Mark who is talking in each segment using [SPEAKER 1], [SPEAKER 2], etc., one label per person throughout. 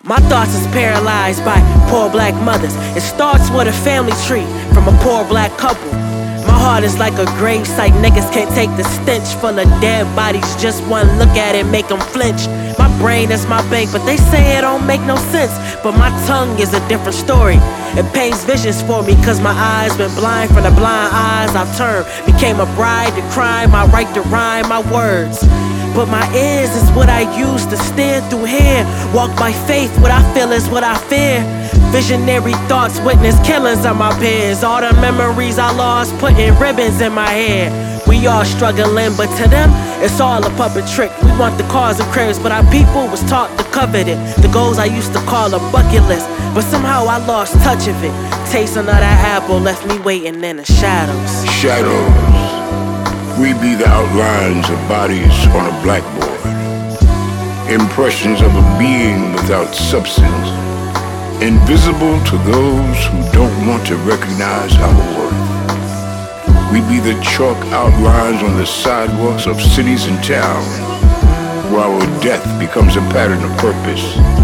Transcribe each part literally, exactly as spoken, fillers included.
[SPEAKER 1] My thoughts is paralyzed by poor black mothers. It starts with a family tree from a poor black couple. My heart is like a grave site. Niggas can't take the stench full of dead bodies. Just one look at it make them flinch. My brain is my bank, but they say it don't make no sense. But my tongue is a different story. It paints visions for me, cause my eyes been blind. From the blind eyes I've turned. Became a bride to crime, my right to rhyme my words. But my ears is what I use to steer through here. Walk by faith, what I feel is what I fear. Visionary thoughts, witness killings of my peers. All the memories I lost, putting ribbons in my hair. We all struggling, but to them, it's all a puppet trick. We want the cars and cribs, but our people was taught to covet it. The goals I used to call a bucket list, but somehow I lost touch of it. Tasting of that apple left me waiting in the shadows.
[SPEAKER 2] Shadows. We be the outlines of bodies on a blackboard. Impressions of a being without substance. Invisible to those who don't want to recognize our worth. We be the chalk outlines on the sidewalks of cities and towns, where our death becomes a pattern of purpose.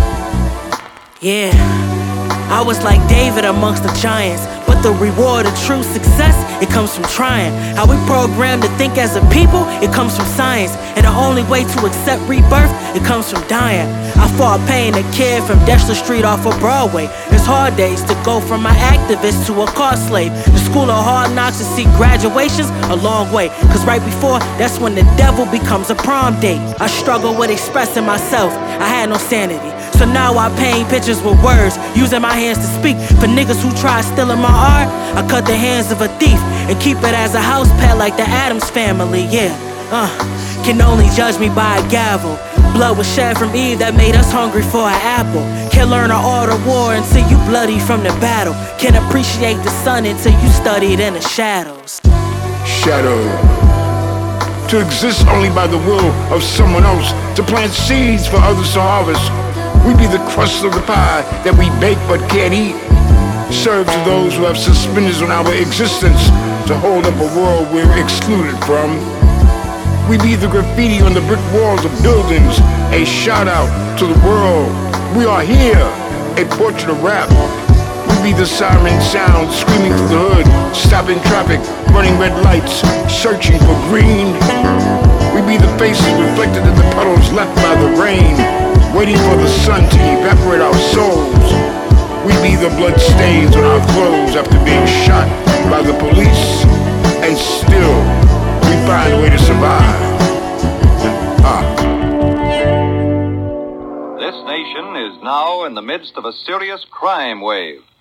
[SPEAKER 1] Yeah, I was like David amongst the giants, but the reward of true success, it comes from trying. How we programmed to think as a people, it comes from science. And the only way to accept rebirth, it comes from dying. I fought pain, a kid from Dexter Street off of Broadway. It's hard days to go from an activist to a car slave. The school of hard knocks to see graduations a long way. Cause right before, that's when the devil becomes a prom date. I struggle with expressing myself, I had no sanity. So now I paint pictures with words, using my hands to speak. For niggas who try stealing my art, I cut the hands of a thief and keep it as a house pet like the Addams family, yeah. Uh, can only judge me by a gavel. Blood was shed from Eve that made us hungry for an apple. Can't learn the art of war until you bloody from the battle. Can't appreciate the sun until you studied in the shadows.
[SPEAKER 2] Shadow. To exist only by the will of someone else, to plant seeds for others to harvest. We be the crust of the pie that we bake but can't eat. Serve to those who have suspenders on our existence to hold up a world we're excluded from. We be the graffiti on the brick walls of buildings, a shout out to the world. We are here, a portrait of rap. We be the siren sound screaming through the hood, stopping traffic, running red lights, searching for green. We be the faces reflected in the puddles left by the rain, waiting for the sun to evaporate our souls. We be the blood stains on our clothes after being shot by the police, and still we find a way to survive. Ah.
[SPEAKER 3] This nation is now in the midst of a serious crime wave.